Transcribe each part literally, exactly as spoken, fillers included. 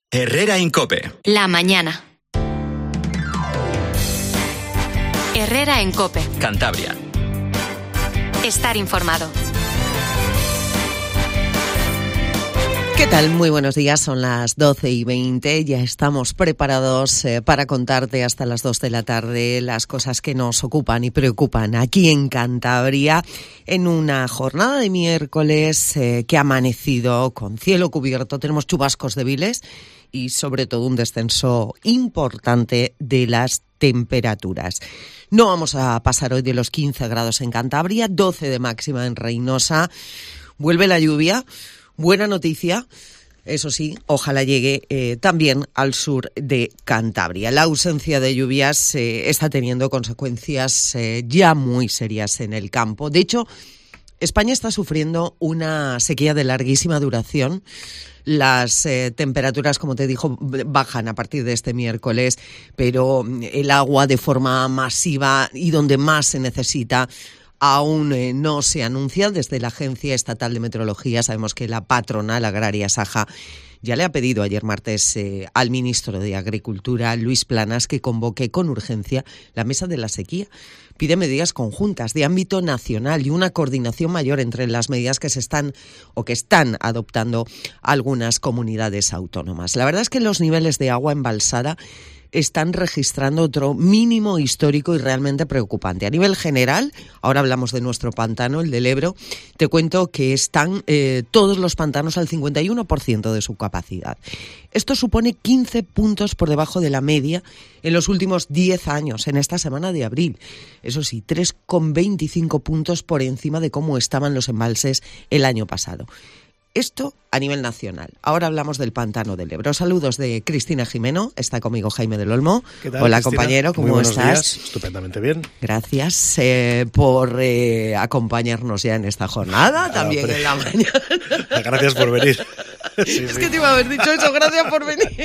Herrera en COPE. La mañana. Herrera en COPE. Cantabria. Estar informado. ¿Qué tal? Muy buenos días, son las doce y veinte, ya estamos preparados eh, para contarte hasta las dos de la tarde las cosas que nos ocupan y preocupan aquí en Cantabria, en una jornada de miércoles eh, que ha amanecido con cielo cubierto, tenemos chubascos débiles y sobre todo un descenso importante de las temperaturas. No vamos a pasar hoy de los quince grados en Cantabria, doce de máxima en Reinosa, vuelve la lluvia. Buena noticia, eso sí, ojalá llegue eh, también al sur de Cantabria. La ausencia de lluvias eh, está teniendo consecuencias eh, ya muy serias en el campo. De hecho, España está sufriendo una sequía de larguísima duración. Las eh, temperaturas, como te dijo, bajan a partir de este miércoles, pero el agua de forma masiva y donde más se necesita aún eh, no se anuncia. Desde la Agencia Estatal de Meteorología sabemos que la patronal agraria Saja ya le ha pedido ayer martes eh, al ministro de Agricultura, Luis Planas, que convoque con urgencia la mesa de la sequía. Pide medidas conjuntas de ámbito nacional y una coordinación mayor entre las medidas que se están o que están adoptando algunas comunidades autónomas. La verdad es que los niveles de agua embalsada están registrando otro mínimo histórico y realmente preocupante. A nivel general, ahora hablamos de nuestro pantano, el del Ebro, te cuento que están eh, todos los pantanos al cincuenta y uno por ciento de su capacidad. Esto supone quince puntos por debajo de la media en los últimos diez años, en esta semana de abril. Eso sí, tres coma veinticinco puntos por encima de cómo estaban los embalses el año pasado. Esto a nivel nacional. Ahora hablamos del pantano del Ebro. Saludos de Cristina Jimeno. Está conmigo Jaime del Olmo. ¿Qué tal, Hola, Cristina? compañero, ¿cómo Muy buenos estás? Días. Estupendamente bien. Gracias eh, por eh, acompañarnos ya en esta jornada, ah, también hombre. En la mañana. Gracias por venir. Sí, es sí. que te iba a haber dicho eso, gracias por venir.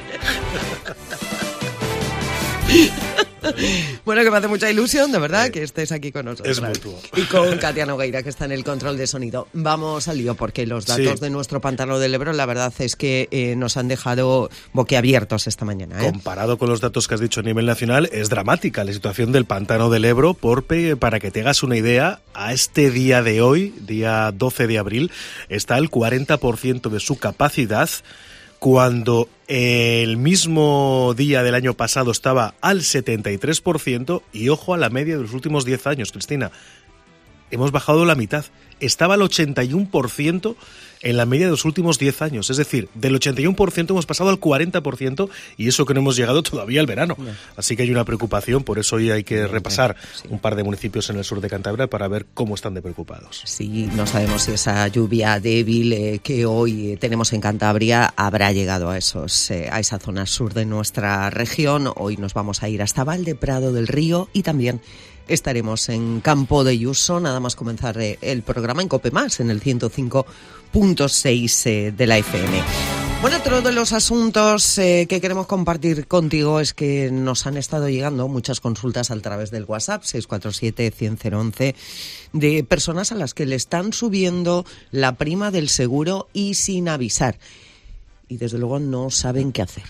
Bueno, que me hace mucha ilusión, de verdad, eh, que estés aquí con nosotros. Es mutuo. Y con Katia Nogueira, que está en el control de sonido. Vamos al lío, porque los datos sí. de nuestro pantano del Ebro, la verdad es que eh, nos han dejado boquiabiertos esta mañana. ¿eh? Comparado con los datos que has dicho a nivel nacional, es dramática la situación del pantano del Ebro, porque, para que te hagas una idea, a este día de hoy, día doce de abril, está al cuarenta por ciento de su capacidad, cuando el mismo día del año pasado estaba al setenta y tres por ciento, y ojo a la media de los últimos diez años, Cristina. Hemos bajado la mitad. Estaba al ochenta y uno por ciento en la media de los últimos diez años. Es decir, del ochenta y uno por ciento hemos pasado al cuarenta por ciento, y eso que no hemos llegado todavía al verano. Así que hay una preocupación, por eso hoy hay que repasar sí. un par de municipios en el sur de Cantabria para ver cómo están de preocupados. Sí, no sabemos si esa lluvia débil eh, que hoy eh, tenemos en Cantabria habrá llegado a, esos, eh, a esa zona sur de nuestra región. Hoy nos vamos a ir hasta Valdeprado del Río y también estaremos en Campo de Yuso, nada más comenzar el programa en COPE Más, en el ciento cinco punto seis de la F M. Bueno, otro de los asuntos eh, que queremos compartir contigo es que nos han estado llegando muchas consultas a través del WhatsApp seis cuatro siete, cien, cero once de personas a las que le están subiendo la prima del seguro y sin avisar. Y desde luego no saben qué hacer.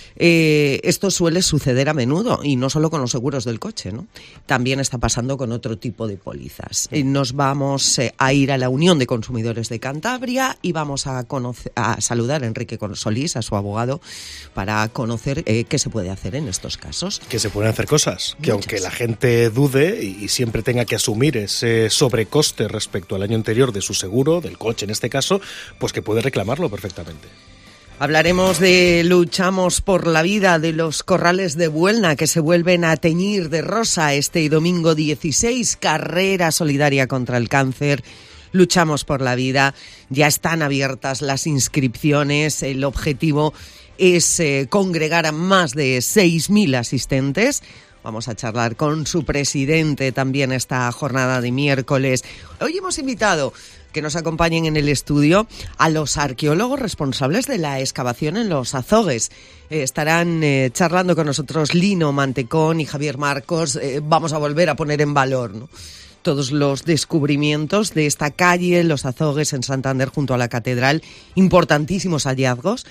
Eh, esto suele suceder a menudo, y no solo con los seguros del coche, ¿no? También está pasando con otro tipo de pólizas. Eh, nos vamos eh, a ir a la Unión de Consumidores de Cantabria y vamos a, conocer, a saludar a Enrique Solís, a su abogado, para conocer eh, qué se puede hacer en estos casos. Que se pueden hacer cosas, que Muchas. aunque la gente dude y, y siempre tenga que asumir ese sobrecoste respecto al año anterior de su seguro, del coche en este caso, pues que puede reclamarlo perfectamente. Hablaremos de Luchamos por la Vida, de los corrales de Buelna que se vuelven a teñir de rosa este domingo dieciséis, carrera solidaria contra el cáncer. Luchamos por la Vida, ya están abiertas las inscripciones, el objetivo es eh, congregar a más de seis mil asistentes. Vamos a charlar con su presidente también esta jornada de miércoles. Hoy hemos invitado que nos acompañen en el estudio a los arqueólogos responsables de la excavación en los Azogues. Eh, estarán eh, charlando con nosotros Lino Mantecón y Javier Marcos. Eh, vamos a volver a poner en valor, ¿no?, todos los descubrimientos de esta calle, Los Azogues, en Santander, junto a la catedral. Importantísimos hallazgos.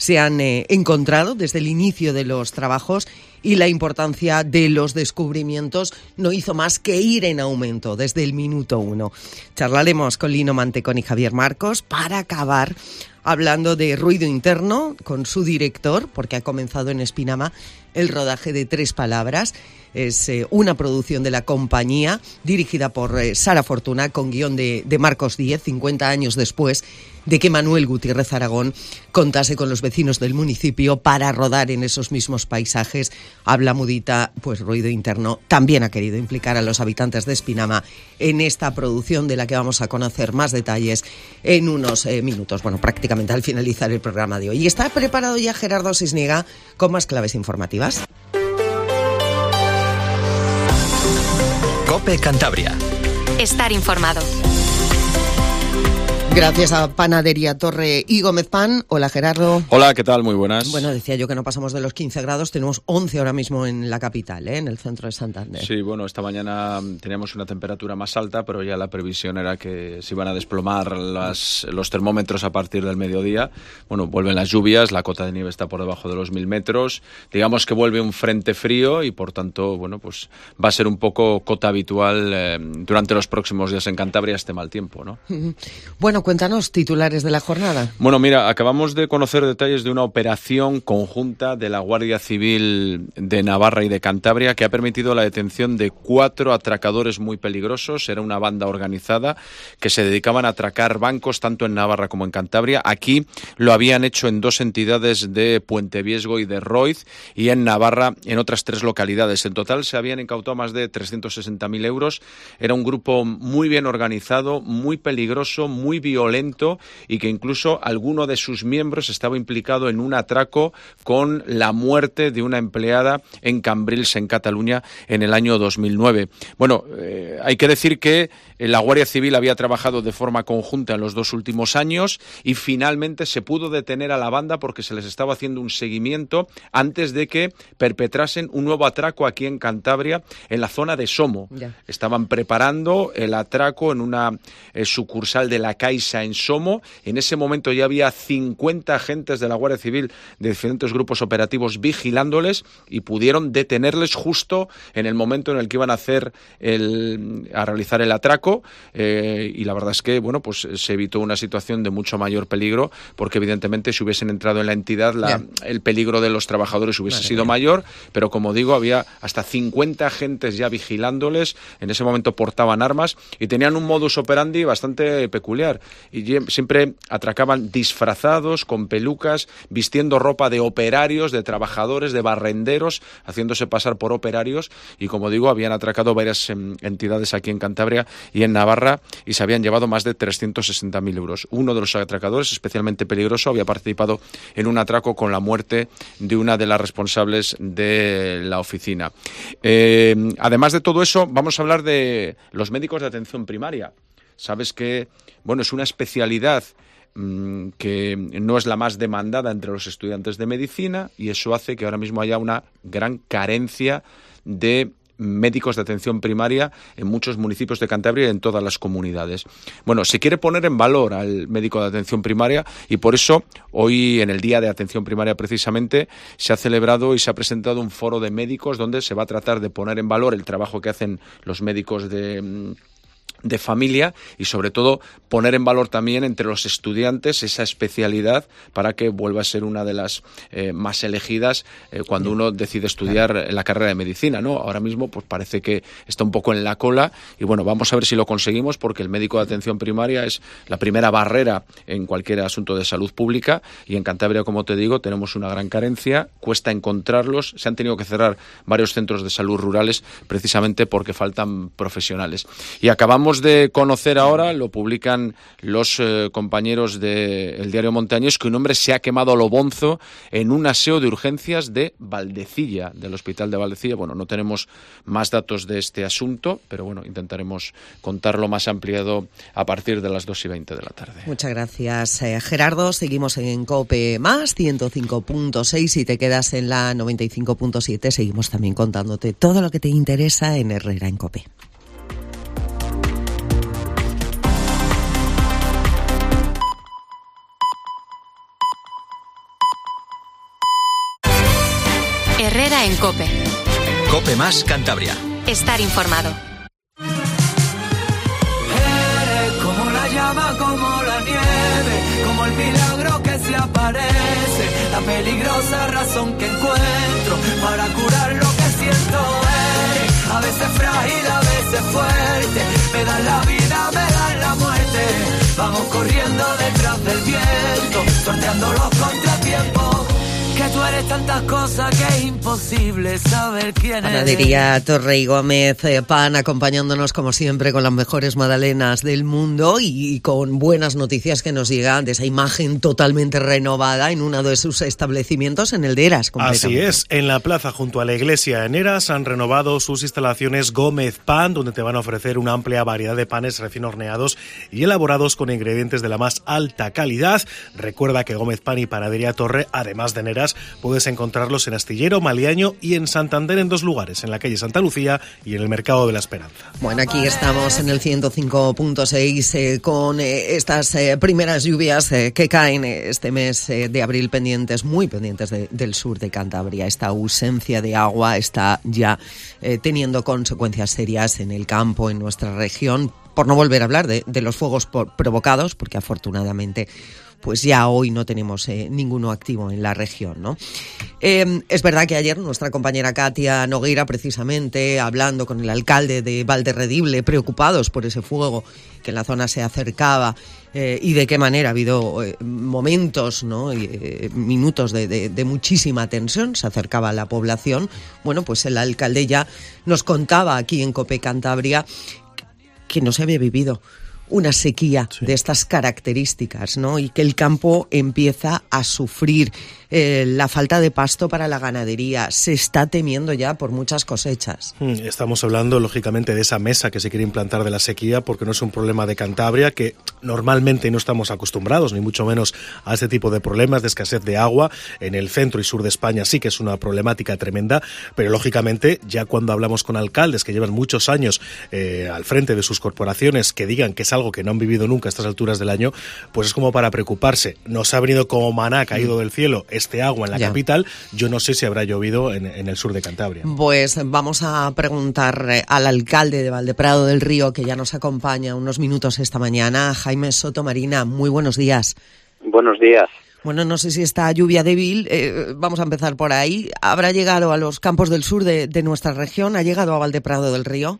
se han eh, encontrado desde el inicio de los trabajos y la importancia de los descubrimientos no hizo más que ir en aumento desde el minuto uno. Charlaremos con Lino Mantecón y Javier Marcos para acabar hablando de Ruido Interno con su director, porque ha comenzado en Espinama el rodaje de Tres Palabras. Es eh, una producción de la compañía dirigida por eh, Sara Fortuna, con guión de, de Marcos Díez, cincuenta años después de que Manuel Gutiérrez Aragón contase con los vecinos del municipio para rodar en esos mismos paisajes. Habla mudita, pues Ruido Interno también ha querido implicar a los habitantes de Espinama en esta producción, de la que vamos a conocer más detalles en unos eh, minutos, bueno, prácticamente al finalizar el programa de hoy. Y está preparado ya Gerardo Sisniega con más claves informativas. COPE Cantabria. Estar informado. Gracias a Panadería Torre y Gómez Pan. Hola, Gerardo. Hola, ¿qué tal? Muy buenas. Bueno, decía yo que no pasamos de los quince grados, tenemos once ahora mismo en la capital, ¿eh? En el centro de Santander. Sí, bueno, esta mañana teníamos una temperatura más alta, pero ya la previsión era que se iban a desplomar las, los termómetros a partir del mediodía. Bueno, vuelven las lluvias, la cota de nieve está por debajo de los mil metros. Digamos que vuelve un frente frío y, por tanto, bueno, pues va a ser un poco cota habitual eh, durante los próximos días en Cantabria este mal tiempo, ¿no? Bueno, cuéntanos titulares de la jornada. Bueno, mira, acabamos de conocer detalles de una operación conjunta de la Guardia Civil de Navarra y de Cantabria que ha permitido la detención de cuatro atracadores muy peligrosos. Era una banda organizada que se dedicaban a atracar bancos tanto en Navarra como en Cantabria. Aquí lo habían hecho en dos entidades de Puente Viesgo y de Roiz, y en Navarra en otras tres localidades. En total se habían incautado más de trescientos sesenta mil euros. Era un grupo muy bien organizado, muy peligroso, muy violento, y que incluso alguno de sus miembros estaba implicado en un atraco con la muerte de una empleada en Cambrils, en Cataluña, en el año dos mil nueve. Bueno, eh, hay que decir que la Guardia Civil había trabajado de forma conjunta en los dos últimos años y finalmente se pudo detener a la banda porque se les estaba haciendo un seguimiento antes de que perpetrasen un nuevo atraco aquí en Cantabria, en la zona de Somo. Ya. Estaban preparando el atraco en una eh, sucursal de la Caixa en Somo. En ese momento ya había cincuenta agentes de la Guardia Civil de diferentes grupos operativos vigilándoles y pudieron detenerles justo en el momento en el que iban a hacer el, a realizar el atraco, eh, y la verdad es que bueno, pues se evitó una situación de mucho mayor peligro, porque evidentemente si hubiesen entrado en la entidad la, el peligro de los trabajadores hubiese vale, sido bien. mayor, pero como digo, había hasta cincuenta agentes ya vigilándoles. En ese momento portaban armas y tenían un modus operandi bastante peculiar. Y siempre atracaban disfrazados, con pelucas, vistiendo ropa de operarios, de trabajadores, de barrenderos, haciéndose pasar por operarios. Y como digo, habían atracado varias eh, entidades aquí en Cantabria y en Navarra y se habían llevado más de trescientos sesenta mil euros. Uno de los atracadores, especialmente peligroso, había participado en un atraco con la muerte de una de las responsables de la oficina. Eh, además de todo eso, vamos a hablar de los médicos de atención primaria. Sabes que, bueno, es una especialidad mmm, que no es la más demandada entre los estudiantes de medicina, y eso hace que ahora mismo haya una gran carencia de médicos de atención primaria en muchos municipios de Cantabria y en todas las comunidades. Bueno, se quiere poner en valor al médico de atención primaria y por eso hoy, en el Día de Atención Primaria precisamente, se ha celebrado y se ha presentado un foro de médicos donde se va a tratar de poner en valor el trabajo que hacen los médicos de de familia y sobre todo poner en valor también entre los estudiantes esa especialidad para que vuelva a ser una de las eh, más elegidas eh, cuando uno decide estudiar la carrera de medicina, ¿no? Ahora mismo pues parece que está un poco en la cola y bueno, vamos a ver si lo conseguimos, porque el médico de atención primaria es la primera barrera en cualquier asunto de salud pública y en Cantabria, como te digo, tenemos una gran carencia, cuesta encontrarlos, se han tenido que cerrar varios centros de salud rurales precisamente porque faltan profesionales. Y acabamos de conocer ahora, lo publican los eh, compañeros del diario Montañés, que un hombre se ha quemado a lo bonzo en un aseo de urgencias de Valdecilla, del hospital de Valdecilla. Bueno, no tenemos más datos de este asunto, pero bueno, intentaremos contarlo más ampliado a partir de las dos y veinte de la tarde. Muchas gracias, eh, Gerardo. Seguimos en COPE más, ciento cinco punto seis, y te quedas en la noventa y cinco punto siete. Seguimos también contándote todo lo que te interesa en Herrera en COPE. Herrera en COPE. COPE más Cantabria. Estar informado. Eres como la llama, como la nieve, como el milagro que se aparece, la peligrosa razón que encuentro para curar lo que siento. Eres a veces frágil, a veces fuerte, me dan la vida, me dan la muerte. Vamos corriendo detrás del viento, sorteando los contratiempos. Que tú eres tantas cosas que es imposible saber quién eres. Panadería Torre y Gómez eh, Pan, acompañándonos como siempre con las mejores magdalenas del mundo y, y con buenas noticias que nos llegan de esa imagen totalmente renovada en uno de sus establecimientos en el de Eras. Así es, en la plaza junto a la iglesia en Eras han renovado sus instalaciones Gómez Pan, donde te van a ofrecer una amplia variedad de panes recién horneados y elaborados con ingredientes de la más alta calidad. Recuerda que Gómez Pan y Panadería Torre, además de en Eras, puedes encontrarlos en Astillero, Maliaño y en Santander, en dos lugares, en la calle Santa Lucía y en el Mercado de la Esperanza. Bueno, aquí estamos en el ciento cinco punto seis eh, con eh, estas eh, primeras lluvias eh, que caen eh, este mes eh, de abril, pendientes, muy pendientes de, del sur de Cantabria. Esta ausencia de agua está ya eh, teniendo consecuencias serias en el campo, en nuestra región, por no volver a hablar de, de los fuegos por, provocados, porque afortunadamente pues ya hoy no tenemos eh, ninguno activo en la región, ¿no? Eh, es verdad que ayer nuestra compañera Katia Nogueira, precisamente, hablando con el alcalde de Valderredible, preocupados por ese fuego que en la zona se acercaba eh, y de qué manera ha habido eh, momentos, ¿no? Y, eh, minutos de, de, de muchísima tensión, se acercaba a la población. Bueno, pues el alcalde ya nos contaba aquí en COPE Cantabria que no se había vivido una sequía sí. de estas características, ¿no? Y que el campo empieza a sufrir eh, la falta de pasto para la ganadería. Se está temiendo ya por muchas cosechas. Estamos hablando, lógicamente, de esa mesa que se quiere implantar de la sequía, porque no es un problema de Cantabria, que normalmente no estamos acostumbrados, ni mucho menos a este tipo de problemas de escasez de agua. En el centro y sur de España sí que es una problemática tremenda, pero lógicamente, ya cuando hablamos con alcaldes que llevan muchos años eh, al frente de sus corporaciones, que digan que es algo que no han vivido nunca a estas alturas del año, pues es como para preocuparse. Nos ha venido como maná caído del cielo este agua en la ya. capital. Yo no sé si habrá llovido en, en el sur de Cantabria. Pues vamos a preguntar al alcalde de Valdeprado del Río, que ya nos acompaña unos minutos esta mañana, Jaime Soto Marina. Muy buenos días. Buenos días. Bueno, no sé si esta lluvia débil, eh, vamos a empezar por ahí, ¿habrá llegado a los campos del sur de, de nuestra región? ¿Ha llegado a Valdeprado del Río?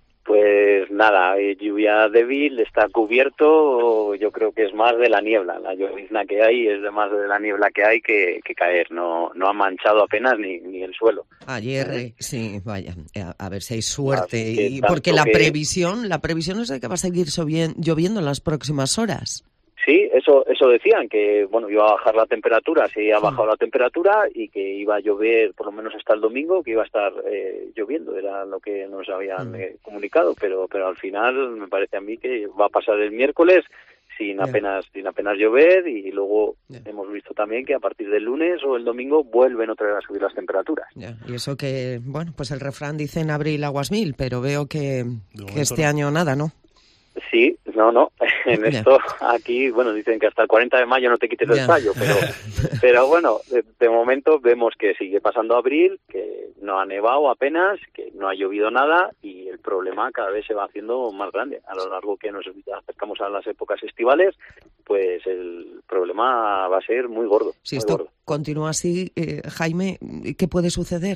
Pues nada, lluvia débil, está cubierto, yo creo que es más de la niebla, la llovizna que hay es de más de la niebla que hay que, que caer, no no ha manchado apenas ni, ni el suelo. Ayer, ¿Eh? sí, vaya, a, a ver si hay suerte, y porque la que... previsión, la previsión es de que va a seguir lloviendo en las próximas horas. Sí, eso eso decían, que bueno, iba a bajar la temperatura, sí ha bajado la temperatura y que iba a llover por lo menos hasta el domingo, que iba a estar eh, lloviendo, era lo que nos habían eh, comunicado, pero pero al final me parece a mí que va a pasar el miércoles sin yeah. apenas sin apenas llover y luego yeah. hemos visto también que a partir del lunes o el domingo vuelven otra vez a subir las temperaturas. Yeah. Y eso que, bueno, pues el refrán dice en abril aguas mil, pero veo que, que este año nada, ¿no? Sí, no, no, en esto aquí, bueno, dicen que hasta el cuarenta de mayo no te quites el fallo, pero pero bueno, de, de momento vemos que sigue pasando abril, que no ha nevado apenas, que no ha llovido nada y el problema cada vez se va haciendo más grande. A lo largo que nos acercamos a las épocas estivales, pues el problema va a ser muy gordo. Si muy esto gordo. continúa así, eh, Jaime, ¿qué puede suceder?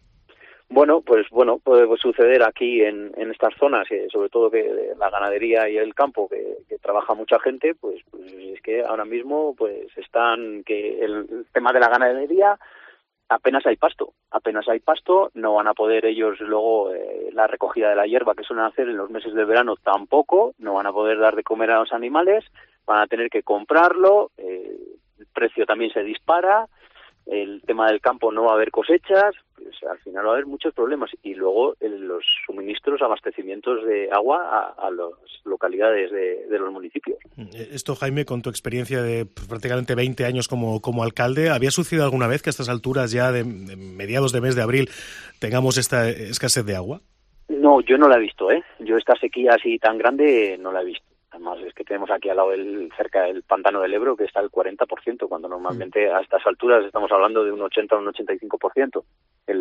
Bueno, pues bueno, puede suceder aquí en, en estas zonas, eh, sobre todo que la ganadería y el campo, que, que trabaja mucha gente, pues, pues es que ahora mismo pues están, que el, el tema de la ganadería, apenas hay pasto, apenas hay pasto, no van a poder ellos luego eh, la recogida de la hierba que suelen hacer en los meses de verano tampoco, no van a poder dar de comer a los animales, van a tener que comprarlo, eh, el precio también se dispara, el tema del campo no va a haber cosechas, pues al final va a haber muchos problemas y luego el, los suministros, abastecimientos de agua a, a las localidades de, de los municipios. Esto, Jaime, con tu experiencia de prácticamente veinte años como, como alcalde, ¿había sucedido alguna vez que a estas alturas ya de, de mediados de mes de abril tengamos esta escasez de agua? No, yo no la he visto, ¿eh? Yo esta sequía así tan grande no la he visto. Además es que tenemos aquí al lado del, cerca del pantano del Ebro que está al cuarenta por ciento, cuando normalmente a estas alturas estamos hablando de un ochenta o un ochenta y cinco por ciento.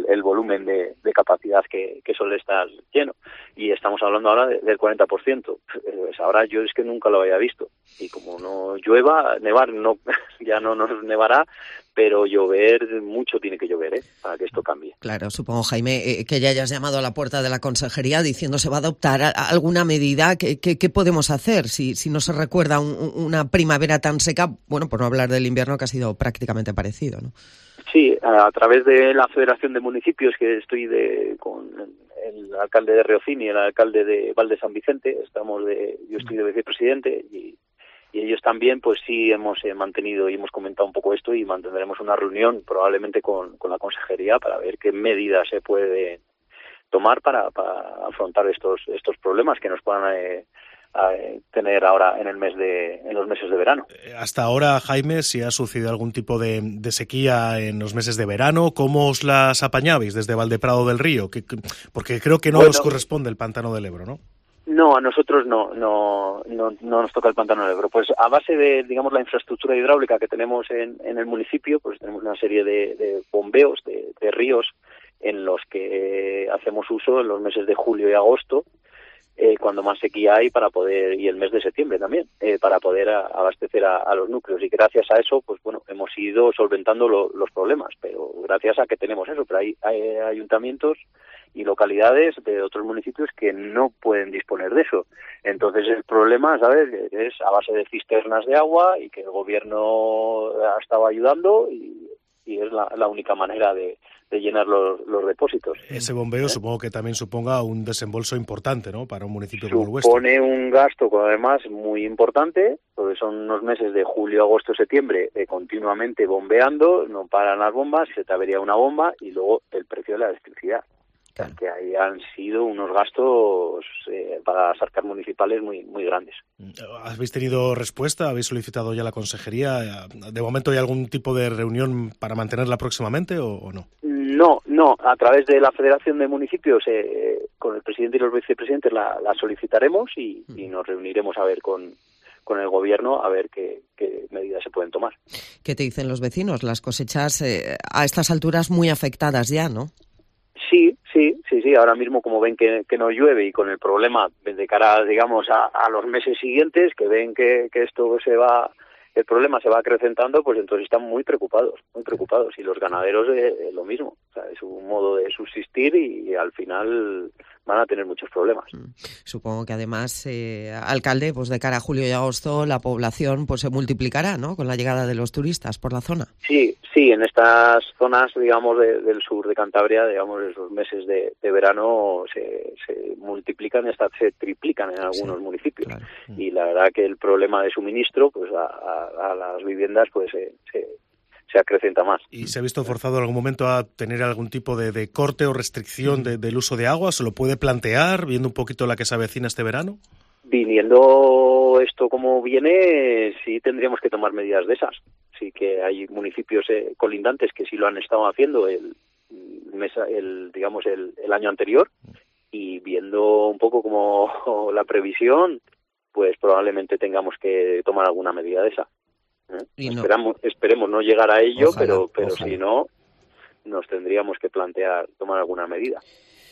el volumen de, de capacidad que, que suele estar lleno. Y estamos hablando ahora de, del cuarenta por ciento. Pues ahora yo es que nunca lo había visto. Y como no llueva, nevar no ya no nos nevará, pero llover, mucho tiene que llover, ¿eh? Para que esto cambie. Claro, supongo, Jaime, eh, que ya hayas llamado a la puerta de la consejería diciendo se va a adoptar a, a alguna medida. ¿Qué, qué, qué podemos hacer si, si no se recuerda un, una primavera tan seca? Bueno, por no hablar del invierno, que ha sido prácticamente parecido, ¿no? Sí, a, a través de la Federación de Municipios, que estoy de con el alcalde de Riocín y el alcalde de Val de San Vicente, estamos de, yo estoy de vicepresidente y Y ellos también, pues sí, hemos eh, mantenido y hemos comentado un poco esto y mantendremos una reunión probablemente con, con la consejería para ver qué medidas se puede tomar para, para afrontar estos estos problemas que nos puedan eh, eh, tener ahora en el mes de en los meses de verano. Hasta ahora, Jaime, si ha sucedido algún tipo de, de sequía en los meses de verano, ¿cómo os las apañabais desde Valdeprado del Río? Que, que, porque creo que no bueno, os corresponde el Pantano del Ebro, ¿no? No, a nosotros no, no, no, no nos toca el Pantano del Ebro. Pues a base de, digamos, la infraestructura hidráulica que tenemos en, en el municipio, pues tenemos una serie de, de bombeos, de, de ríos, en los que hacemos uso en los meses de julio y agosto, eh, cuando más sequía hay, para poder, y el mes de septiembre también, eh, para poder a, abastecer a, a los núcleos. Y gracias a eso, pues bueno, hemos ido solventando lo, los problemas, pero gracias a que tenemos eso. Pero hay, hay ayuntamientos y localidades de otros municipios que no pueden disponer de eso. Entonces el problema, ¿sabes?, es a base de cisternas de agua y que el gobierno ha estado ayudando y, y es la, la única manera de, de llenar los, los depósitos. Ese bombeo ¿Eh? supongo que también suponga un desembolso importante, ¿no?, para un municipio como el vuestro. Supone un gasto, además, muy importante, porque son unos meses de julio, agosto, septiembre, eh, continuamente bombeando, no paran las bombas, se te avería una bomba y luego el precio de la electricidad. Claro. Que ahí han sido unos gastos eh, para las arcas municipales muy muy grandes. ¿Habéis tenido respuesta? ¿Habéis solicitado ya la consejería? ¿De momento hay algún tipo de reunión para mantenerla próximamente o, o no? No, no. A través de la Federación de Municipios, eh, con el presidente y los vicepresidentes la, la solicitaremos y, y nos reuniremos a ver con... con el gobierno a ver qué, qué medidas se pueden tomar. ¿Qué te dicen los vecinos? Las cosechas eh, a estas alturas muy afectadas ya, ¿no? Sí, sí, sí, sí. Ahora mismo, como ven que, que no llueve y con el problema de cara, digamos, a, a los meses siguientes, que ven que, que esto se va, el problema se va acrecentando, pues entonces están muy preocupados, muy preocupados. Y los ganaderos eh, lo mismo. O sea, es un modo de subsistir y, y al final van a tener muchos problemas. Supongo que además, eh, alcalde, pues de cara a julio y agosto la población pues se multiplicará, ¿no?, con la llegada de los turistas por la zona. Sí, sí, en estas zonas, digamos, de, del sur de Cantabria, digamos, esos meses de, de verano se, se multiplican y hasta se triplican en algunos sí, municipios. Claro. Y la verdad que el problema de suministro, pues a, a, a las viviendas, pues se, se se acrecenta más. ¿Y se ha visto forzado en algún momento a tener algún tipo de, de corte o restricción de, del uso de agua? ¿Se lo puede plantear, viendo un poquito la que se avecina este verano? Viniendo esto como viene, sí tendríamos que tomar medidas de esas. Sí que hay municipios eh, colindantes que sí lo han estado haciendo el, mes, el digamos el, el año anterior, y viendo un poco como la previsión, pues probablemente tengamos que tomar alguna medida de esa. ¿Eh? No. Esperamos, esperemos no llegar a ello, ojalá, pero pero ojalá. Si no, nos tendríamos que plantear tomar alguna medida.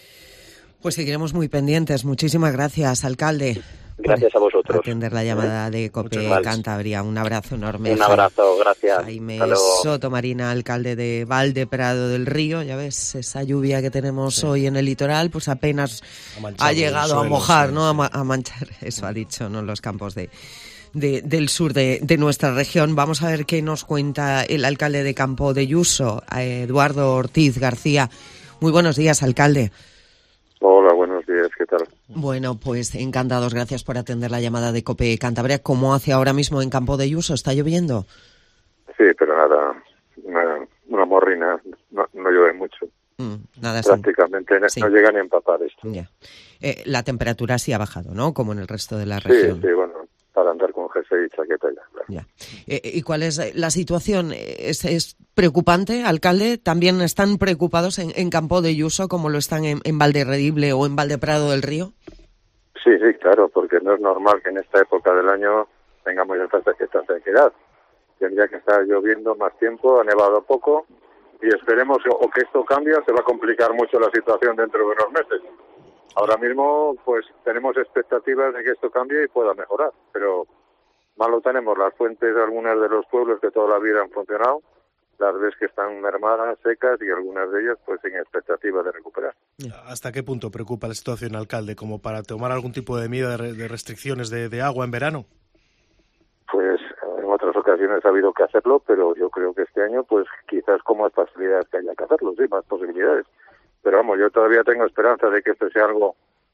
Pues seguiremos muy pendientes. Muchísimas gracias, alcalde. Gracias a vosotros. Atender la llamada de COPE Cantabria. Un abrazo enorme. Un abrazo, gracias. Jaime Soto Marina, alcalde de Valdeprado del Río. Ya ves, esa lluvia que tenemos sí. hoy en el litoral, pues apenas ha llegado suelo, a mojar, sí, ¿no? Sí. A manchar, eso ha dicho, ¿no?, los campos de... De, del sur de, de nuestra región. Vamos a ver qué nos cuenta el alcalde de Campo de Yuso, Eduardo Ortiz García. Muy buenos días, alcalde. Hola, buenos días, ¿qué tal? Bueno, pues encantados, gracias por atender la llamada de COPE Cantabria. ¿Cómo hace ahora mismo en Campo de Yuso? ¿Está lloviendo? Sí, pero nada, una, una morrina, no, no llueve mucho. Mm, nada Prácticamente sí. no, no llega ni a empapar esto. Ya. Eh, la temperatura sí ha bajado, ¿no?, como en el resto de la sí, región. Sí, bueno, para andar con jersey y chaqueta ya. Claro. Ya. Eh, ¿Y cuál es la situación? ¿Es, es preocupante, alcalde? ¿También están preocupados en, en Campo de Yuso como lo están en, en Valderredible o en Valdeprado del Río? Sí, sí, claro, porque no es normal que en esta época del año tengamos esta, esta sequedad. Tendría que estar lloviendo más tiempo, ha nevado poco y esperemos que, o que esto cambie, se va a complicar mucho la situación dentro de unos meses. Ahora mismo, pues tenemos expectativas de que esto cambie y pueda mejorar, pero malo tenemos. Las fuentes, algunas de los pueblos que toda la vida han funcionado, las ves que están mermadas, secas, y algunas de ellas pues sin expectativa de recuperar. ¿Hasta qué punto preocupa la situación, alcalde, como para tomar algún tipo de medida de, re- de restricciones de, de agua en verano? Pues en otras ocasiones ha habido que hacerlo, pero yo creo que este año pues quizás con más facilidades que haya que hacerlo, sí, más posibilidades. Pero vamos, yo todavía tengo esperanza de que esto sea algo,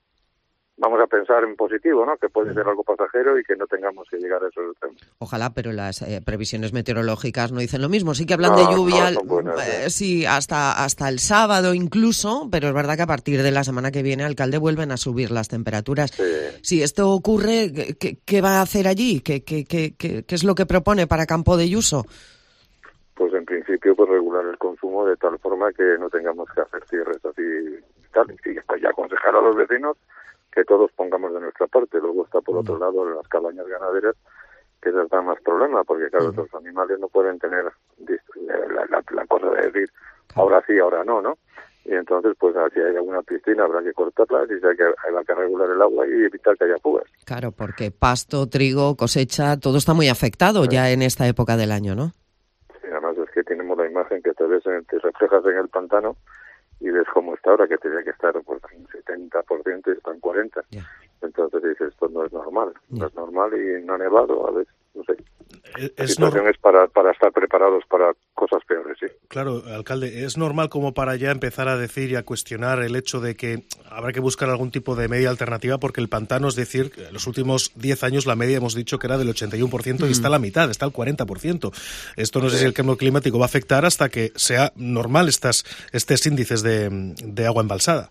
vamos a pensar en positivo, ¿no? Que puede ser algo pasajero y que no tengamos que llegar a esos extremos. Ojalá, pero las eh, previsiones meteorológicas no dicen lo mismo. Sí que hablan No, de lluvia, no son buenas, eh, ¿eh? sí, hasta, hasta el sábado incluso, pero es verdad que a partir de la semana que viene, alcalde, vuelven a subir las temperaturas. Sí. Si esto ocurre, ¿qué, qué va a hacer allí? ¿Qué, qué, qué, qué, qué es lo que propone para Campodellús? Pues en principio pues regular el consumo de tal forma que no tengamos que hacer cierres así y tal, y pues ya aconsejar a los vecinos que todos pongamos de nuestra parte. Luego está por otro lado las cabañas ganaderas, que les da más problema, porque claro, uh-huh. los animales no pueden tener la, la, la cosa de decir ahora sí, ahora no, ¿no? Y entonces pues si hay alguna piscina habrá que cortarla, y si hay que, hay que regular el agua y evitar que haya fugas. Claro, porque pasto, trigo, cosecha, todo está muy afectado sí. ya en esta época del año, ¿no? Sí, además es que tenemos la imagen que te ves, en, te reflejas en el pantano y ves cómo está ahora, que tenía que estar pues en setenta por ciento y está en cuarenta por ciento. Yeah. Entonces dices, esto no es normal, yeah. no es normal y no ha nevado, a veces, no sé. Es la situación no... es para, para estar preparados para cosas peores, sí. Claro, alcalde, es normal como para ya empezar a decir y a cuestionar el hecho de que habrá que buscar algún tipo de media alternativa, porque el pantano, es decir, en los últimos diez años la media hemos dicho que era del ochenta y uno por ciento mm. y está a la mitad, está al cuarenta por ciento. Esto no sí. sé si el cambio climático va a afectar hasta que sea normal estas estos índices de, de agua embalsada.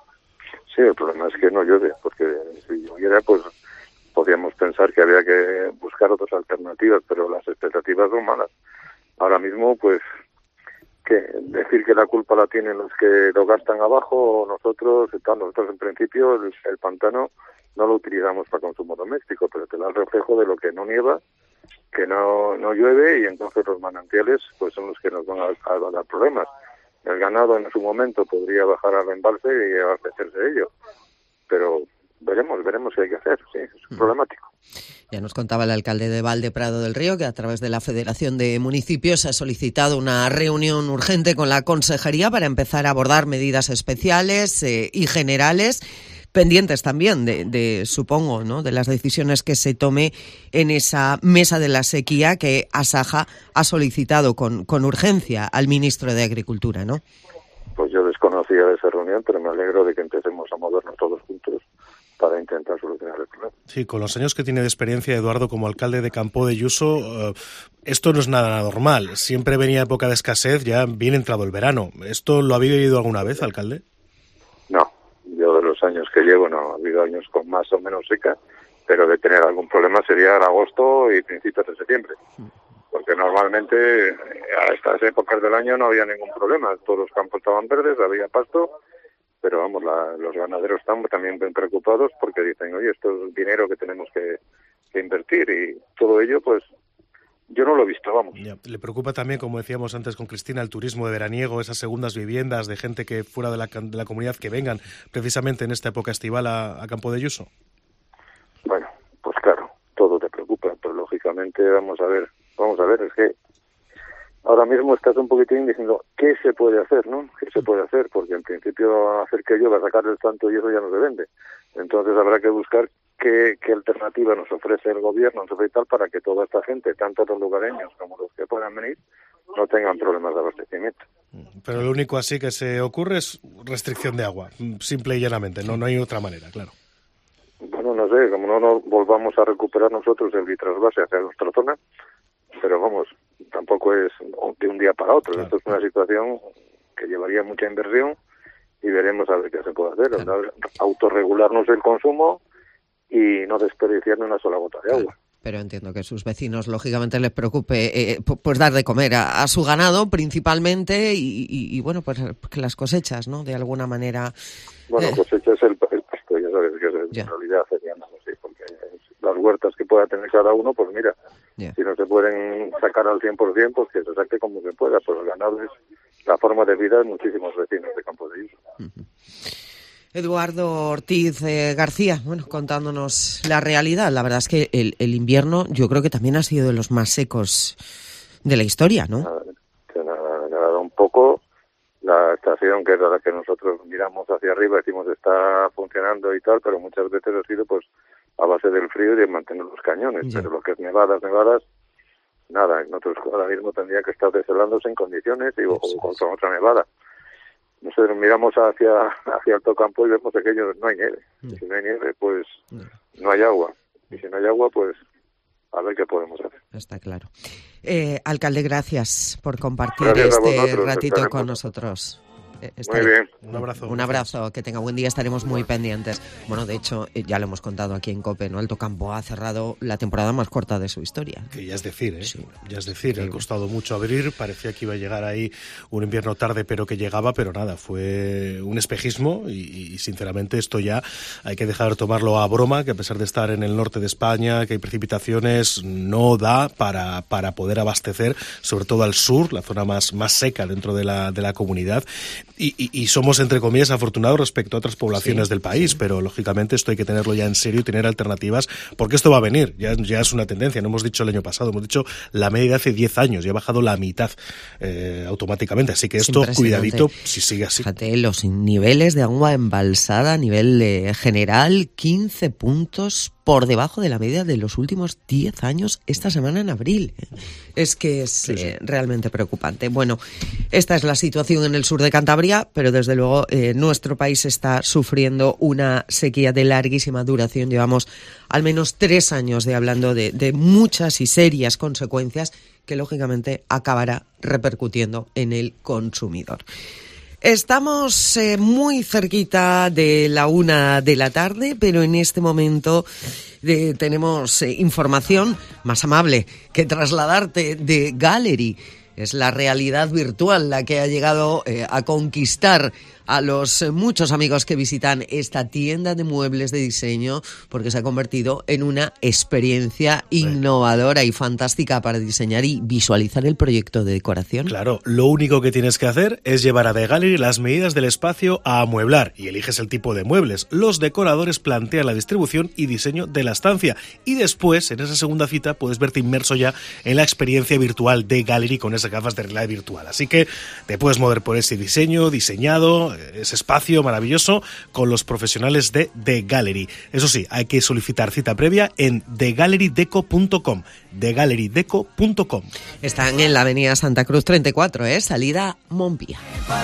Sí, el problema es que no llueve, porque si lloviera, pues podríamos pensar que había que buscar otras alternativas, pero las expectativas son malas. Ahora mismo, pues, que decir que la culpa la tienen los que lo gastan abajo, nosotros, nosotros en principio el, el pantano no lo utilizamos para consumo doméstico, pero te da el reflejo de lo que no nieva, que no, no llueve, y entonces los manantiales pues son los que nos van a, a dar problemas. El ganado en su momento podría bajar al embalse y abastecerse de ello, pero veremos, veremos qué hay que hacer, sí, es mm. problemático. Ya nos contaba el alcalde de Valdeprado del Río que a través de la Federación de Municipios ha solicitado una reunión urgente con la Consejería para empezar a abordar medidas especiales eh, y generales, pendientes también de, de, supongo, ¿no?, de las decisiones que se tome en esa mesa de la sequía que Asaja ha solicitado con, con urgencia al ministro de Agricultura, ¿no? Pues yo desconocía de esa reunión, pero me alegro de que empecemos a movernos todos juntos para intentar solucionar el problema. Sí, con los años que tiene de experiencia Eduardo como alcalde de Campodellús, uh, esto no es nada normal. Siempre venía época de escasez, ya bien entrado el verano. ¿Esto lo había vivido alguna vez, alcalde? No, yo de los años que llevo no, ha habido años con más o menos seca, pero de tener algún problema sería en agosto y principios de septiembre. Porque normalmente a estas épocas del año no había ningún problema. Todos los campos estaban verdes, había pasto. Pero vamos, la, los ganaderos están también bien preocupados porque dicen, oye, esto es dinero que tenemos que, que invertir, y todo ello, pues, yo no lo he visto, vamos. Ya, le preocupa también, como decíamos antes con Cristina, el turismo de veraniego, esas segundas viviendas de gente que fuera de la, de la comunidad que vengan precisamente en esta época estival a, a Campodellús. Bueno, pues claro, todo te preocupa, pero lógicamente vamos a ver, vamos a ver, es que ahora mismo estás un poquitín diciendo qué se puede hacer, ¿no? ¿Qué se puede hacer? Porque en principio hacer que llueva, sacar el santo y eso ya no se vende. Entonces habrá que buscar qué, qué alternativa nos ofrece el gobierno, nos ofrece tal, para que toda esta gente, tanto los lugareños como los que puedan venir, no tengan problemas de abastecimiento. Pero lo único así que se ocurre es restricción de agua, simple y llanamente, no, no hay otra manera, claro. Bueno, no sé, como no nos volvamos a recuperar nosotros el bitrasvase hacia nuestra zona, pero vamos, tampoco es de un día para otro. Claro. Esto es una situación que llevaría mucha inversión y veremos a ver qué se puede hacer. Claro. Autorregularnos el consumo y no desperdiciar ni una sola gota de agua. Claro. Pero entiendo que a sus vecinos, lógicamente, les preocupe eh, pues dar de comer a, a su ganado principalmente y, y, y, bueno, pues que las cosechas, ¿no?, de alguna manera. Bueno, eh. cosecha es el, el pasto, ya sabes que es, en ya. realidad serían, no sé, porque las huertas que pueda tener cada uno, pues mira, Yeah. Si no se pueden sacar al cien por ciento, pues que se saque como se pueda, pero el ganado es la forma de vida de muchísimos vecinos de Campo de Hiso. Uh-huh. Eduardo Ortiz eh, García, bueno, contándonos la realidad. La verdad es que el, el invierno yo creo que también ha sido de los más secos de la historia, ¿no? Se ha dado un poco. La estación, que es la que nosotros miramos hacia arriba, decimos está funcionando y tal, pero muchas veces ha sido pues a base del frío y de mantener los cañones. Yeah. Pero lo que es nevadas, nevadas, nada. Nosotros ahora mismo tendría que estar deshelándose en condiciones y, o con otra nevada. Nosotros miramos hacia hacia Alto Campo y vemos aquello, no hay nieve. Y si no hay nieve, pues no hay agua. Y si no hay agua, pues a ver qué podemos hacer. Está claro. Eh, alcalde, gracias por compartir gracias este vosotros, ratito estaremos. con nosotros. Muy bien. Un abrazo. Un abrazo, que tenga buen día, estaremos muy pendientes. Bueno, de hecho, ya lo hemos contado aquí en COPE, ¿no? Alto Campo ha cerrado la temporada más corta de su historia. Que ya es decir, ¿eh? Sí. Ya es decir, Sí. ha costado mucho abrir, parecía que iba a llegar ahí un invierno tarde, pero que llegaba, pero nada, fue un espejismo y, y sinceramente esto ya hay que dejar de tomarlo a broma, que a pesar de estar en el norte de España, que hay precipitaciones, no da para, para poder abastecer, sobre todo al sur, la zona más, más seca dentro de la, de la comunidad. Y, y, y somos, entre comillas, afortunados respecto a otras poblaciones sí, del país, sí. pero lógicamente esto hay que tenerlo ya en serio y tener alternativas, porque esto va a venir, ya, ya es una tendencia, no hemos dicho el año pasado, hemos dicho la media de hace diez años, ya ha bajado la mitad eh, automáticamente, así que esto, cuidadito, si sigue así. Fíjate, los niveles de agua embalsada a nivel eh, general, quince puntos por debajo de la media de los últimos diez años esta semana en abril. Es que es sí, sí. Eh, realmente preocupante. Bueno, esta es la situación en el sur de Cantabria, pero desde luego eh, nuestro país está sufriendo una sequía de larguísima duración. Llevamos al menos tres años de hablando de, de muchas y serias consecuencias que lógicamente acabará repercutiendo en el consumidor. Estamos eh, muy cerquita de la una de la tarde, pero en este momento eh, tenemos eh, información más amable que trasladarte de Gallery. Es la realidad virtual la que ha llegado eh, a conquistar a los eh, muchos amigos que visitan esta tienda de muebles de diseño, porque se ha convertido en una experiencia innovadora y fantástica para diseñar y visualizar el proyecto de decoración. Claro, lo único que tienes que hacer es llevar a The Gallery las medidas del espacio a amueblar y eliges el tipo de muebles. Los decoradores plantean la distribución y diseño de la estancia y después, en esa segunda cita, puedes verte inmerso ya en la experiencia virtual de Gallery con esas gafas de realidad virtual. Así que te puedes mover por ese diseño diseñado, ese espacio maravilloso con los profesionales de The Gallery. Eso sí, hay que solicitar cita previa en the gallery deco punto com, the gallery deco punto com. Están en la avenida Santa Cruz treinta y cuatro, ¿eh? Salida Mompia.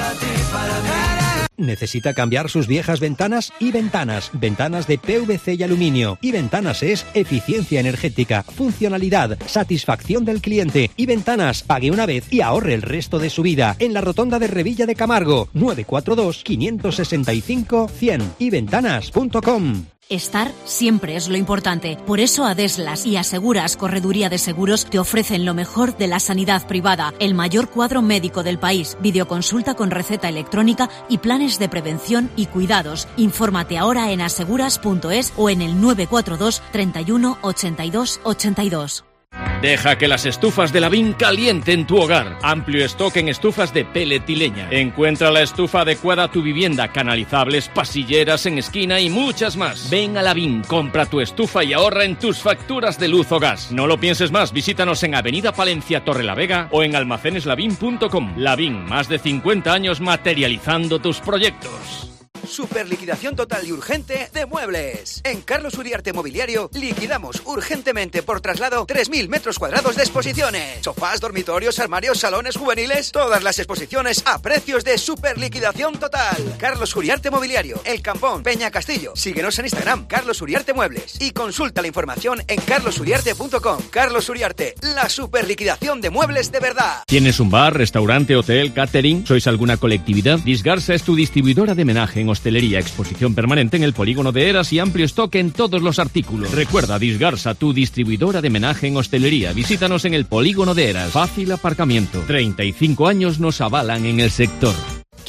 ¿Necesita cambiar sus viejas ventanas? Y Ventanas, ventanas de P V C y aluminio. Y Ventanas es eficiencia energética, funcionalidad, satisfacción del cliente. Y Ventanas, pague una vez y ahorre el resto de su vida. En la rotonda de Revilla de Camargo, nueve cuatro dos, cinco seis cinco, cien y ventanas punto com. Estar siempre es lo importante. Por eso Adeslas y Aseguras Correduría de Seguros te ofrecen lo mejor de la sanidad privada, el mayor cuadro médico del país, videoconsulta con receta electrónica y planes de prevención y cuidados. Infórmate ahora en aseguras punto es o en el nueve cuatro dos, treinta y uno, ochenta y dos, ochenta y dos. Deja que las estufas de Lavín calienten tu hogar. Amplio stock en estufas de pellet y leña. Encuentra la estufa adecuada a tu vivienda, canalizables, pasilleras en esquina y muchas más. Ven a Lavín, compra tu estufa y ahorra en tus facturas de luz o gas. No lo pienses más, visítanos en Avenida Palencia, Torrelavega o en almacenes lavín punto com. Lavín, más de cincuenta años materializando tus proyectos. Super liquidación total y urgente de muebles. En Carlos Uriarte Mobiliario liquidamos urgentemente por traslado tres mil metros cuadrados de exposiciones. Sofás, dormitorios, armarios, salones juveniles. Todas las exposiciones a precios de super liquidación total. Carlos Uriarte Mobiliario, El Campón, Peña Castillo. Síguenos en Instagram, Carlos Uriarte Muebles. Y consulta la información en carlos uriarte punto com. Carlos Uriarte, la super liquidación de muebles de verdad. ¿Tienes un bar, restaurante, hotel, catering? ¿Sois alguna colectividad? Disgarsa es tu distribuidora de menaje en hostelería, exposición permanente en el polígono de Eras y amplio stock en todos los artículos. Recuerda, Disgarsa, tu distribuidora de menaje en hostelería. Visítanos en el polígono de Eras. Fácil aparcamiento. treinta y cinco años nos avalan en el sector.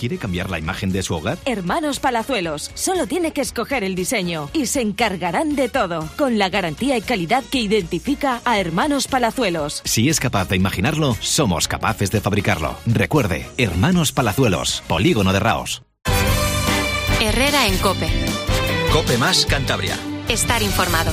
¿Quiere cambiar la imagen de su hogar? Hermanos Palazuelos. Solo tiene que escoger el diseño y se encargarán de todo, con la garantía y calidad que identifica a Hermanos Palazuelos. Si es capaz de imaginarlo, somos capaces de fabricarlo. Recuerde, Hermanos Palazuelos, Polígono de Raos. Herrera en COPE. COPE más Cantabria. Estar informado.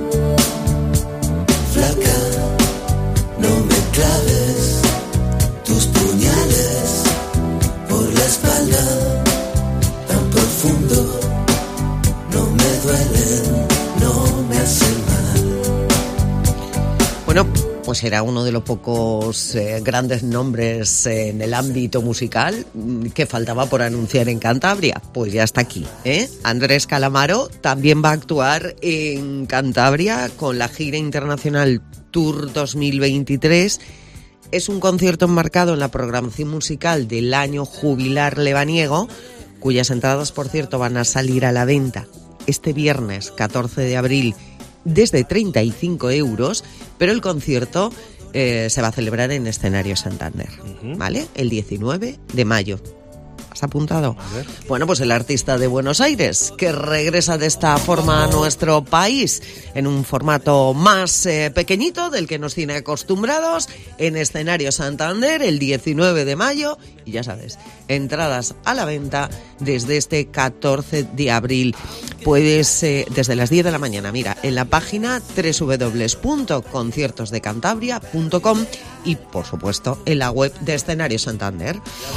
Flaca, no me claves tus puñales por la espalda tan profundo. No me duelen, no me hacen mal. Bueno, pues era uno de los pocos eh, grandes nombres eh, en el ámbito musical que faltaba por anunciar en Cantabria. Pues ya está aquí, ¿eh? Andrés Calamaro también va a actuar en Cantabria con la gira internacional Tour dos mil veintitrés. Es un concierto enmarcado en la programación musical del año jubilar lebaniego, cuyas entradas, por cierto, van a salir a la venta este viernes catorce de abril desde treinta y cinco euros, pero el concierto eh, se va a celebrar en Escenario Santander, uh-huh. ¿vale? El diecinueve de mayo. ¿Has apuntado? Bueno, pues el artista de Buenos Aires, que regresa de esta forma a nuestro país, en un formato más eh, pequeñito del que nos tiene acostumbrados, en Escenario Santander, el diecinueve de mayo, y ya sabes, entradas a la venta desde este catorce de abril. Puedes, eh, desde las diez de la mañana, mira, en la página doble u doble u doble u punto conciertos de cantabria punto com y, por supuesto, en la web de Escenario Santander.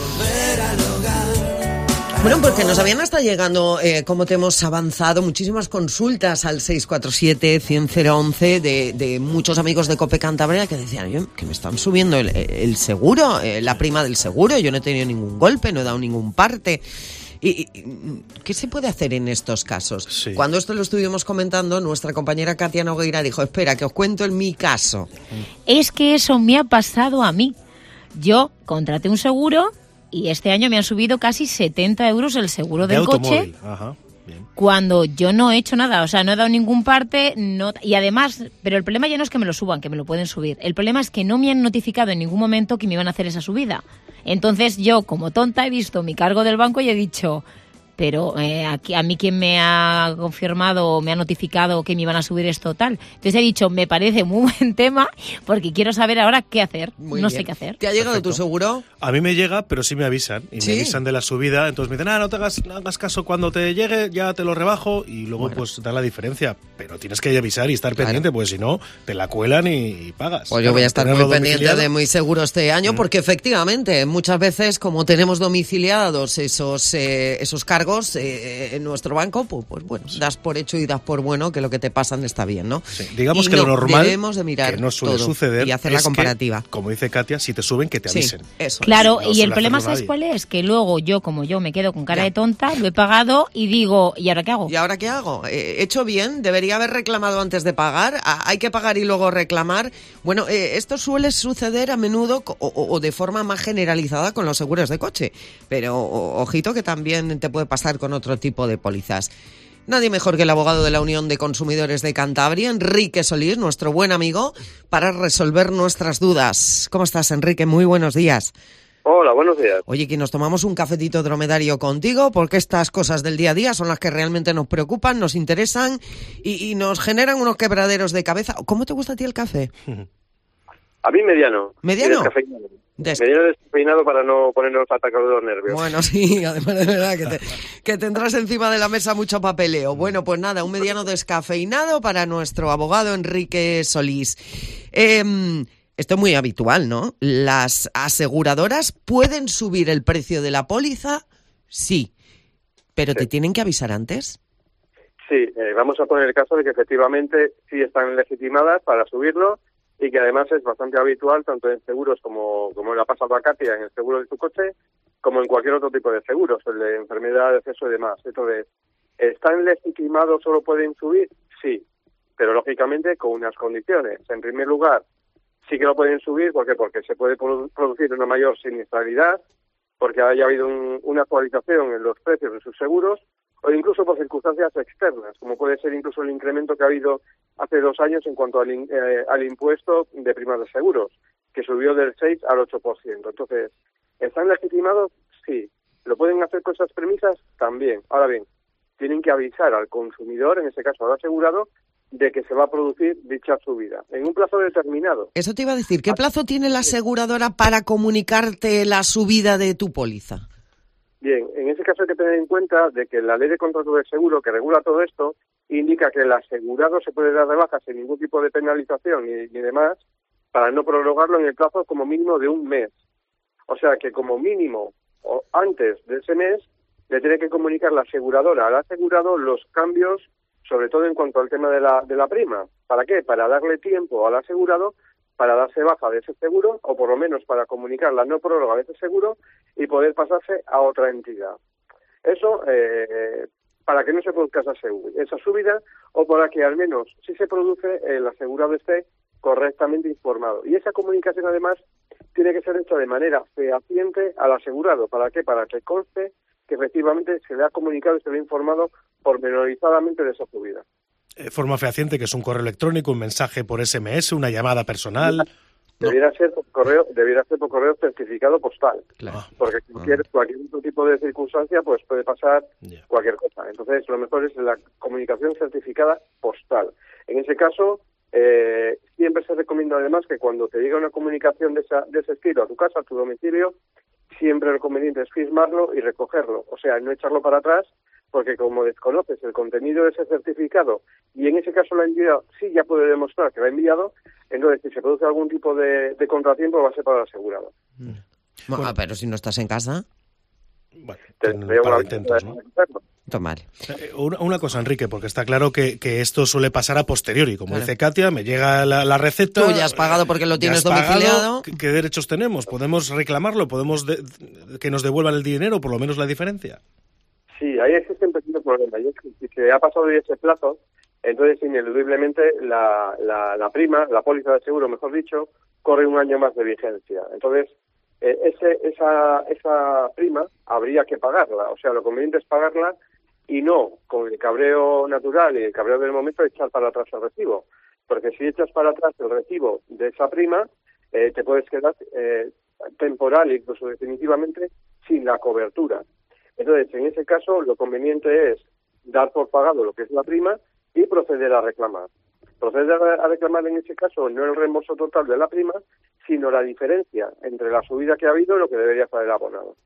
Bueno, porque nos habían hasta llegando, eh, como te hemos avanzado, muchísimas consultas al seis cuatro siete, cien cero once de, de muchos amigos de COPE Cantabria que decían, oye, que me están subiendo el, el seguro, eh, la prima del seguro, yo no he tenido ningún golpe, no he dado ningún parte. ¿Y, y qué se puede hacer en estos casos? Sí. Cuando esto lo estuvimos comentando, nuestra compañera Katia Nogueira dijo, espera, que os cuento en mi caso. Es que eso me ha pasado a mí. Yo contraté un seguro y este año me han subido casi setenta euros el seguro del coche. Ajá, bien. Cuando yo no he hecho nada, o sea, no he dado ningún parte, no, y además, pero el problema ya no es que me lo suban, que me lo pueden subir. El problema es que no me han notificado en ningún momento que me iban a hacer esa subida. Entonces yo, como tonta, he visto mi cargo del banco y he dicho, pero eh, aquí, a mí quien me ha confirmado o me ha notificado que me iban a subir esto tal. Entonces he dicho, me parece muy buen tema porque quiero saber ahora qué hacer. Muy no bien. sé qué hacer. ¿Te ha llegado Perfecto. tu seguro? A mí me llega, pero sí me avisan. Y ¿Sí? me avisan de la subida. Entonces me dicen, ah, no te hagas, no hagas caso, cuando te llegue ya te lo rebajo y luego bueno. pues da la diferencia. Pero tienes que avisar y estar claro. pendiente, porque si no, te la cuelan y, y pagas. Pues yo voy a estar muy pendiente de muy seguro este año mm. porque efectivamente muchas veces como tenemos domiciliados esos, eh, esos cargos eh, en nuestro banco, pues, pues bueno, sí. das por hecho y das por bueno que lo que te pasan está bien, ¿no? Sí. Digamos y que no, lo normal debemos de mirar que no suele todo suceder y hacer la es comparativa. Que, como dice Katia, si te suben, que te avisen. Sí, eso claro, no y el problema, ¿sabes cuál es? Que luego yo, como yo, me quedo con cara ya. de tonta, lo he pagado y digo, ¿y ahora qué hago? ¿Y ahora qué hago? ¿He hecho bien? ¿Debería haber reclamado antes de pagar? ¿Hay que pagar y luego reclamar? Bueno, eh, esto suele suceder a menudo o, o de forma más generalizada con los seguros de coche, pero o, ojito que también te puede pasar con otro tipo de pólizas. Nadie mejor que el abogado de la Unión de Consumidores de Cantabria, Enrique Solís, nuestro buen amigo, para resolver nuestras dudas. ¿Cómo estás, Enrique? Muy buenos días. Hola, buenos días. Oye, que nos tomamos un cafetito dromedario contigo porque estas cosas del día a día son las que realmente nos preocupan, nos interesan y, y nos generan unos quebraderos de cabeza. ¿Cómo te gusta a ti el café? A mí mediano. ¿Mediano? Descafeinado. Des... Mediano descafeinado para no ponernos atacados de los nervios. Bueno, sí, además de verdad que, te, que tendrás encima de la mesa mucho papeleo. Bueno, pues nada, un mediano descafeinado para nuestro abogado Enrique Solís. Eh, esto es muy habitual, ¿no? ¿Las aseguradoras pueden subir el precio de la póliza? Sí. ¿Pero sí. te tienen que avisar antes? Sí, eh, vamos a poner el caso de que efectivamente sí están legitimadas para subirlo y que además es bastante habitual tanto en seguros como, como le ha pasado a Katia en el seguro de tu coche, como en cualquier otro tipo de seguros, el de enfermedad, de exceso y demás. Entonces, ¿están legitimados, solo pueden subir? Sí, pero lógicamente con unas condiciones. En primer lugar, sí que lo pueden subir, ¿por qué? Porque se puede producir una mayor siniestralidad, porque haya habido un, una actualización en los precios de sus seguros, o incluso por circunstancias externas, como puede ser incluso el incremento que ha habido hace dos años en cuanto al, eh, al impuesto de primas de seguros, que subió del seis al ocho por ciento. Entonces, ¿están legitimados? Sí, ¿Lo pueden hacer con esas premisas? También. Ahora bien, tienen que avisar al consumidor, en este caso al asegurado, de que se va a producir dicha subida, en un plazo determinado. Eso te iba a decir, ¿qué plazo tiene la aseguradora para comunicarte la subida de tu póliza? Bien, en ese caso hay que tener en cuenta de que la ley de contrato de seguro que regula todo esto indica que el asegurado se puede dar de baja sin ningún tipo de penalización ni, ni demás para no prorrogarlo en el plazo como mínimo de un mes. O sea que como mínimo o antes de ese mes le tiene que comunicar la aseguradora al asegurado los cambios, sobre todo en cuanto al tema de la, de la prima. ¿Para qué? Para darle tiempo al asegurado para darse baja de ese seguro, o por lo menos para comunicar la no prórroga de ese seguro y poder pasarse a otra entidad. Eso eh, para que no se produzca esa, esa subida, o para que al menos, si se produce, el asegurado esté correctamente informado. Y esa comunicación, además, tiene que ser hecha de manera fehaciente al asegurado. ¿Para qué? Para que conste que efectivamente se le ha comunicado y se le ha informado pormenorizadamente de esa subida. Eh, forma fehaciente, que es un correo electrónico, un mensaje por ese eme ese, una llamada personal. Debiera ser por correo, debiera ser por correo certificado postal, claro. Porque cualquier, cualquier otro tipo de circunstancia pues puede pasar yeah. cualquier cosa. Entonces lo mejor es la comunicación certificada postal. En ese caso eh, siempre se recomienda además que cuando te llega una comunicación de, esa, de ese estilo a tu casa, a tu domicilio, siempre lo conveniente es firmarlo y recogerlo, o sea, no echarlo para atrás, porque como desconoces el contenido de ese certificado y en ese caso lo ha enviado, sí ya puede demostrar que lo ha enviado, entonces si se produce algún tipo de, de contratiempo va a ser para el asegurado. Mm. Bueno, pero si no estás en casa... Bueno, te veo para intentos, ¿no? Tomar. Una, una cosa, Enrique, porque está claro que, que esto suele pasar a posteriori. Como claro. dice Katia, me llega la, la receta... Tú ya has pagado porque lo tienes domiciliado. ¿Qué, ¿Qué derechos tenemos? ¿Podemos reclamarlo? ¿Podemos de, que nos devuelvan el dinero, por lo menos la diferencia? Sí, ahí existe un pequeño problema. Y es que si se ha pasado de ese plazo, entonces ineludiblemente la, la, la prima, la póliza de seguro, mejor dicho, corre un año más de vigencia. Entonces, eh, ese, esa, esa prima habría que pagarla. O sea, lo conveniente es pagarla y no con el cabreo natural y el cabreo del momento echar para atrás el recibo. Porque si echas para atrás el recibo de esa prima, eh, te puedes quedar eh, temporal e incluso definitivamente sin la cobertura. Entonces, en ese caso, lo conveniente es dar por pagado lo que es la prima y proceder a reclamar. Proceder a reclamar en ese caso no el reembolso total de la prima, sino la diferencia entre la subida que ha habido y lo que debería estar el abonado.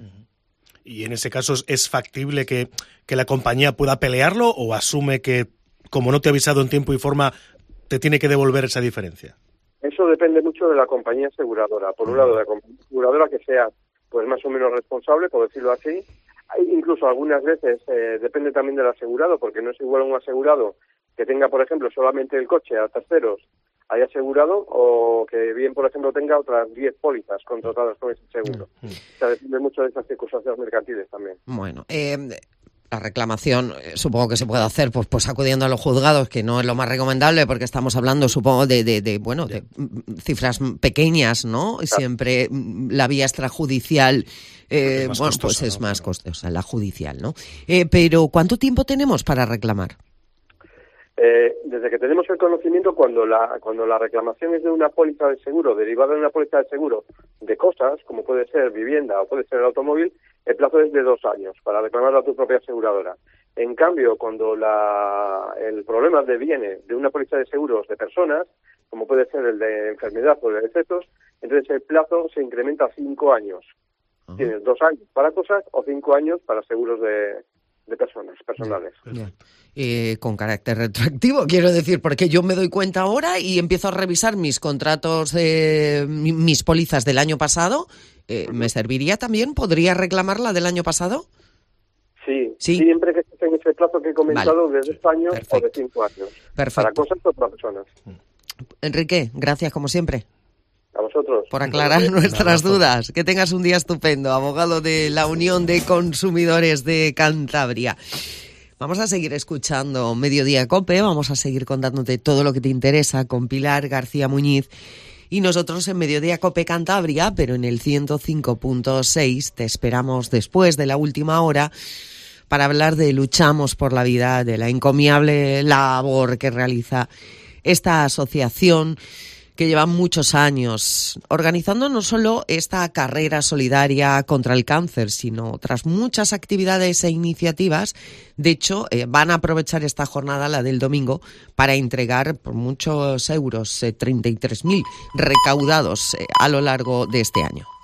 ¿Y en ese caso es factible que, que la compañía pueda pelearlo o asume que, como no te ha avisado en tiempo y forma, te tiene que devolver esa diferencia? Eso depende mucho de la compañía aseguradora. Por un lado, de la compañía aseguradora que sea pues más o menos responsable, por decirlo así. Incluso algunas veces eh, depende también del asegurado, porque no es igual un asegurado que tenga, por ejemplo, solamente el coche a terceros haya asegurado o que bien, por ejemplo, tenga otras diez pólizas contratadas con ese seguro. Mm, mm. O sea, depende mucho de esas circunstancias mercantiles también. Bueno, eh, la reclamación eh, supongo que se puede hacer pues, pues acudiendo a los juzgados, que no es lo más recomendable porque estamos hablando, supongo, de, de, de bueno, de cifras pequeñas, ¿no? Claro. Siempre la vía extrajudicial eh, bueno, costosa, pues es ¿no? más costosa, la judicial, ¿no? Eh, pero ¿cuánto tiempo tenemos para reclamar? Eh, desde que tenemos el conocimiento, cuando la cuando la reclamación es de una póliza de seguro, derivada de una póliza de seguro de cosas, como puede ser vivienda o puede ser el automóvil, el plazo es de dos años para reclamarlo a tu propia aseguradora. En cambio, cuando la, el problema deviene de una póliza de seguros de personas, como puede ser el de enfermedad o de defectos, entonces el plazo se incrementa a cinco años. Uh-huh. Tienes dos años para cosas o cinco años para seguros de, de personas, personales. Yeah. Eh, con carácter retroactivo, quiero decir, porque yo me doy cuenta ahora y empiezo a revisar mis contratos, eh, mis pólizas del año pasado. Eh, ¿Me serviría también? ¿Podría reclamarla del año pasado? Sí, sí, siempre que esté en ese plazo que he comentado, vale. de dos años Perfecto. o de cinco años. Perfecto. Para cosas o para personas. Enrique, gracias como siempre. A vosotros. Por aclarar nuestras dudas. Que tengas un día estupendo, abogado de la Unión de Consumidores de Cantabria. Vamos a seguir escuchando Mediodía COPE, vamos a seguir contándote todo lo que te interesa con Pilar García Muñiz y nosotros en Mediodía COPE Cantabria, pero en el ciento cinco punto seis te esperamos después de la última hora para hablar de Luchamos por la Vida, de la encomiable labor que realiza esta asociación que llevan muchos años organizando no solo esta carrera solidaria contra el cáncer, sino otras muchas actividades e iniciativas. De hecho, eh, van a aprovechar esta jornada, la del domingo, para entregar por muchos euros, eh, treinta y tres mil recaudados eh, a lo largo de este año.